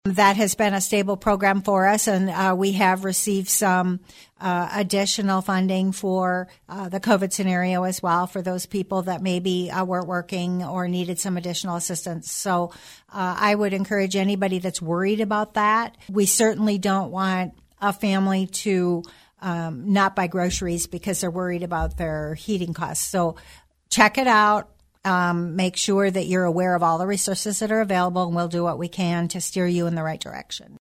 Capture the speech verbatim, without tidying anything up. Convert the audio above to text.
That has been a stable program for us, and uh, we have received some uh, additional funding for uh, the COVID scenario as well for those people that maybe uh, weren't working or needed some additional assistance. So uh, I would encourage anybody that's worried about that. We certainly don't want a family to um, not buy groceries because they're worried about their heating costs. So check it out. Um, make sure that you're aware of all the resources that are available, and we'll do what we can to steer you in the right direction.